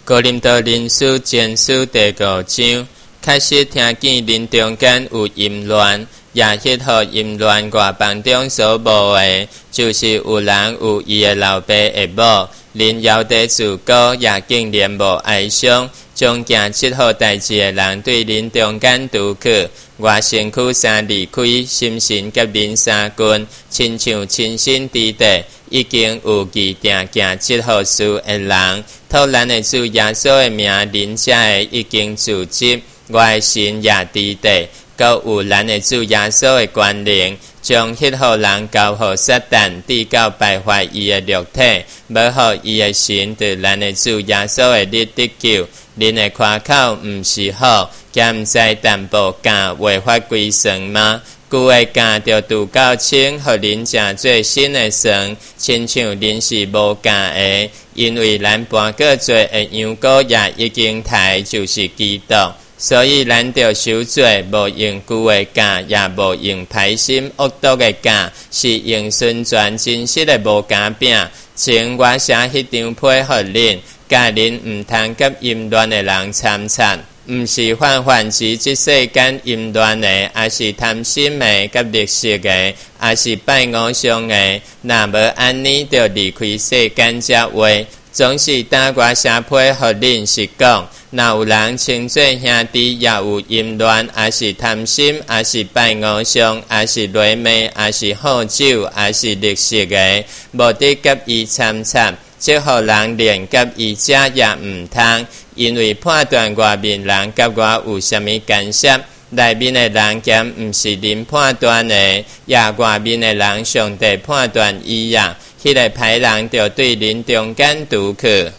哥林多人书前书第5章，确实听见人中间有淫乱，也迄号淫乱外邦中所无的，就是有人有伊的老爸的某，恁要得自古也竟然无哀伤，将行这号代志的人对恁中间拄去，我身躯三离开，心神甲恁三军，亲像亲身之地，已经有记定行这号事的人，托咱的主耶稣的名，恁遮的已经自执，我的心也之地。够有咱的主耶稣的权能，将迄号人交互撒旦，直到败坏伊的肉体，要互伊的神对咱的主耶稣的力得救。恁的夸口毋是好，兼在淡薄教违法规绳吗？旧的教着拄到清，互恁正做新的绳，亲像恁是无教的，因为咱搬过做的羊羔也已经抬，就是基督。所以咱着守做，无用旧的教，也无用歹心恶毒的教，是用宣传真实的无假饼。请我写迄张批互恁，教恁毋通甲淫乱的人参掺，毋是泛指即世间淫乱的，也是贪心的、甲劣色的，也是拜偶像的。若无安尼，着离开世间这话。总是打我写批互恁是讲，若有人称做兄弟，也有淫乱，也是贪心，也是拜偶像，也是雷媚，也是好酒，也是劣色的，无得甲伊参掺，即互人连甲伊食也毋通，因为判断外面人甲我有啥物干涉，内面的人兼毋是恁判断的，也外面的人上帝判断伊呀。迄个歹人就对恁中间拄去。